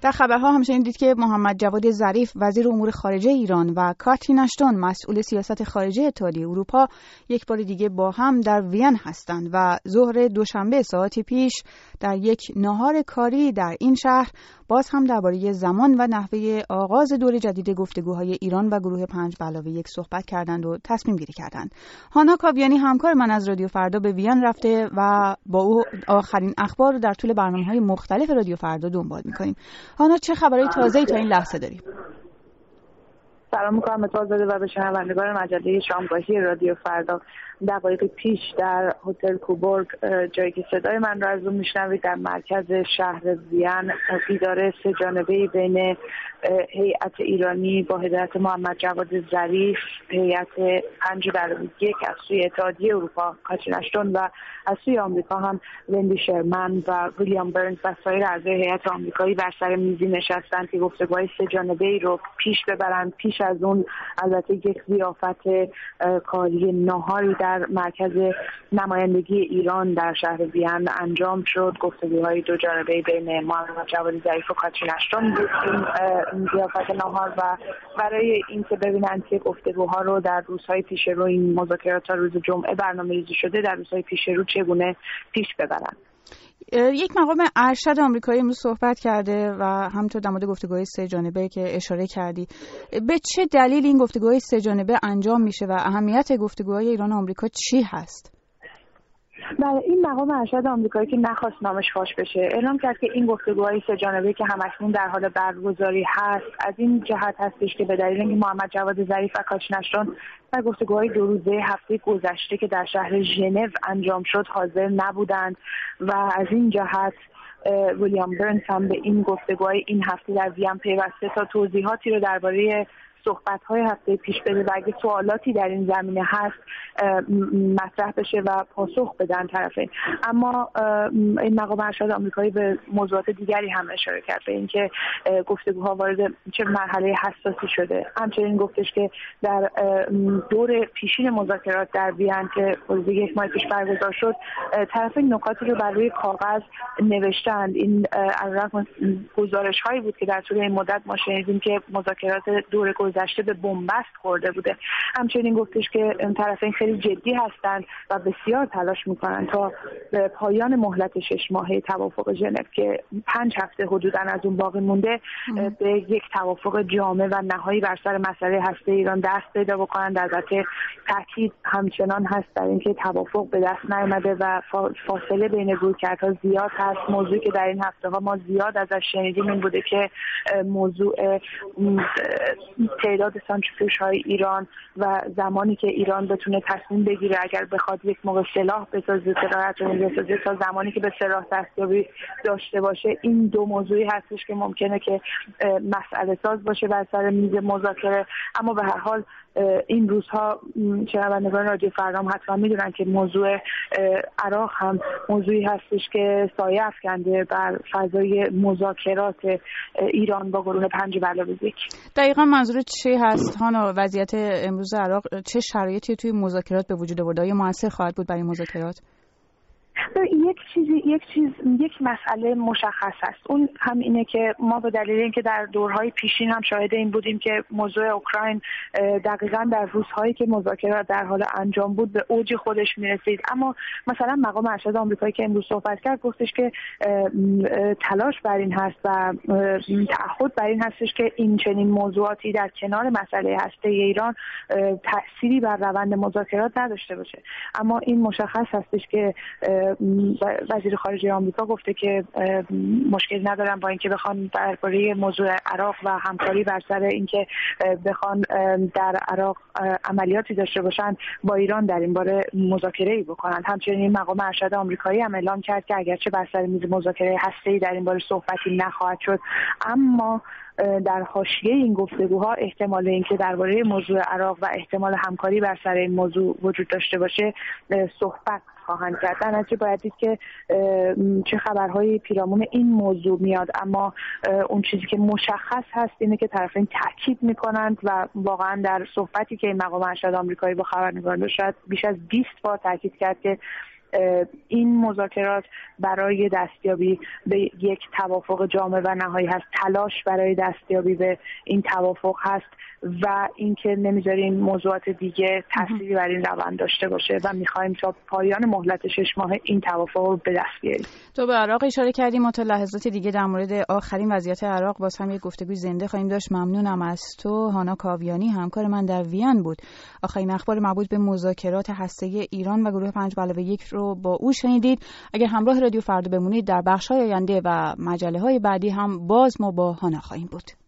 در خبرها هم شنیدید که محمد جواد ظریف وزیر امور خارجه ایران و کاترین اشتون مسئول سیاست خارجه اتحادیه اروپا یک بار دیگه با هم در وین هستند و ظهر دوشنبه ساعتی پیش در یک نهار کاری در این شهر باز هم درباره زمان و نحوه آغاز دور جدید گفتگوهای ایران و گروه 5+1 صحبت کردند و تصمیم گیری کردند. هانا کاویانی همکار من از رادیو فردا به وین رفته و با او آخرین اخبار رو در طول برنامه‌های مختلف رادیو فردا دنبال می‌کنیم. هانا چه خبرهای تازه‌ای تا این لحظه داریم؟ سلام می‌کنم به توزاده و به شنوندگان مجله شامگاهی رادیو فردا. دقایق پیش در هتل کوبورگ، جایی که صدای من را از اون میشنوید، در مرکز شهر وین دیدار سه‌جانبه‌ای بین هیئت ایرانی با هدایت محمد جواد ظریف، هیئت 5+1 از سوی اتحادیه اروپا کاترین اشتون و از سوی آمریکا هم وندی شرمن و ویلیام برنز و سایر اعضای هیئت آمریکایی بر سر میزی نشستند که گفتگوهای سه‌جانبه‌ای رو پیش ببرند. پیش از اون البته یک ضیافت کاری ناهاری در مرکز نمایندگی ایران در شهر وین انجام شد. گفتگوهای دو جانبه‌ای بین محمد جواد ظریف و کاترین اشتون بود این ضیافت ناهار، و برای اینکه ببینند که گفتگوها رو در روزهای پیش رو، این مذاکرات تا روز جمعه برنامه‌ریزی شده، در روزهای پیش رو چگونه پیش ببرند. یک مقام ارشد آمریکایی امروز صحبت کرده و همونطور در مورد گفتگوهای سه‌جانبه که اشاره کردی، به چه دلیل این گفتگوهای سه‌جانبه انجام میشه و اهمیت گفتگوهای ایران و آمریکا چی هست؟ بله، این مقام ارشد آمریکایی که نخواست نامش فاش بشه اعلام کرد که این گفتگوهای سه‌جانبه‌ای که همکنون در حال برگزاری هست از این جهت هستش که به دلیل اینکه محمد جواد ظریف و کاترین اشتون در گفتگوهای 2 روزه هفته گذشته که در شهر ژنو انجام شد حاضر نبودند و از این جهت ویلیام برنز هم به این گفتگوهای این هفته در وین پیوسته تا توضیحاتی رو درباره صحبت‌های هفته پیش بده و اگه سوالاتی در این زمینه هست مطرح بشه و پاسخ بدن طرفین. اما این مقام ارشد آمریکایی به موضوعات دیگری هم اشاره کرد، به اینکه گفتگوها وارد چه مرحله حساسی شده. همچنین گفتش که در دور پیشین مذاکرات در وین که حدود 1 ماه پیش برگزار شد، طرفین نکاتی رو بر روی کاغذ نوشتند. این علیرغم گزارش‌هایی بود که در طول این مدت ما شنیدیم که مذاکرات دور گذشته به بنبست خورده بوده. همچنین گفتش که طرفین خیلی جدی هستند و بسیار تلاش میکنن تا به پایان مهلت 6 ماهه توافق ژنو که 5 هفته حدوداً از اون باقی مونده به یک توافق جامع و نهایی بر سر مسئله هسته ایران دست پیدا بکنند. البته تاکید همچنان هست در اینکه توافق به دست نیامده و فاصله بین رویکردها زیاد هست. موضوعی که در این هفته‌ها ما زیاد ازش شنیدیم این بوده که موضوع تعداد سانتریفیوژهای ایران و زمانی که ایران بتونه تصمیم بگیره اگر بخواد یک موقع سلاح بسازه، سلاح اتمی بسازه، تا زمانی که به سلاح دستیابی داشته باشه، این دو موضوعی هستش که ممکنه که مسئله ساز باشه بر سر میز مذاکره. اما به هر حال این روزها شنوندگان رادیو فردا حتما میدونن که موضوع عراق هم موضوعی هستش که سایه افکنده بر فضای مذاکرات ایران با گروه 5+1. دقیقاً منظور چی هست هانا؟ وضعیت امروز عراق چه شرایطی توی مذاکرات به وجود آورده؟ آیا موثر خواهد بود برای مذاکرات؟ یک مسئله مشخص هست. اون هم اینه که ما به دلیل اینکه در دورهای پیشین هم شاهد این بودیم که موضوع اوکراین دقیقاً در روزهایی که مذاکرات در حال انجام بود به اوج خودش میرسید. اما مثلا مقام ارشد آمریکایی که امروز صحبت کرد گفتش که تلاش بر این هست و تعهد بر این هستش که این چنین موضوعاتی در کنار مسئله هسته ایران تأثیری بر روند مذاکرات نداشته باشه. اما این مشخص هستش که وزیر خارجه آمریکا گفته که مشکل ندارن با اینکه بخوان درباره موضوع عراق و همکاری بر سر اینکه بخوان در عراق عملیاتی داشته باشن با ایران در این باره مذاکره‌ای بکنن. همچنین مقام ارشد آمریکایی هم اعلام کرد که اگرچه بر سر میز مذاکره هسته‌ای در این باره صحبتی نخواهد شد، اما در حاشیه این گفتگوها احتمال اینکه درباره موضوع عراق و احتمال همکاری بر سر این موضوع وجود داشته باشه صحبت خواهند کرد. در نتیجه باید دید که چه خبرهایی پیرامون این موضوع میاد. اما اون چیزی که مشخص هست اینه که طرفین تاکید میکنند و واقعا در صحبتی که این مقام ارشد آمریکایی با خبرنگاران داشت بیش از 20 بار تاکید کرد که این مذاکرات برای دستیابی به یک توافق جامع و نهایی هست، تلاش برای دستیابی به این توافق هست و اینکه نمیذاریم موضوعات دیگه تأثیری بر این روند داشته باشه و میخوایم تا پایان مهلت 6 ماه این توافق رو به دست بیاریم. تو به عراق اشاره کردیم، تا لحظات دیگه در مورد آخرین وضعیت عراق باز هم یک گفتگوی زنده خواهیم داشت. ممنونم از تو. هانا کاویانی همکار من در وین بود. آخرین اخبار مربوط به مذاکرات هسته‌ای ایران و گروه 5+1 رو با او شنیدید. اگر همراه رادیو فردا بمونید در بخش‌های آینده و مجله‌های بعدی هم باز ما با هانا خواهیم بود.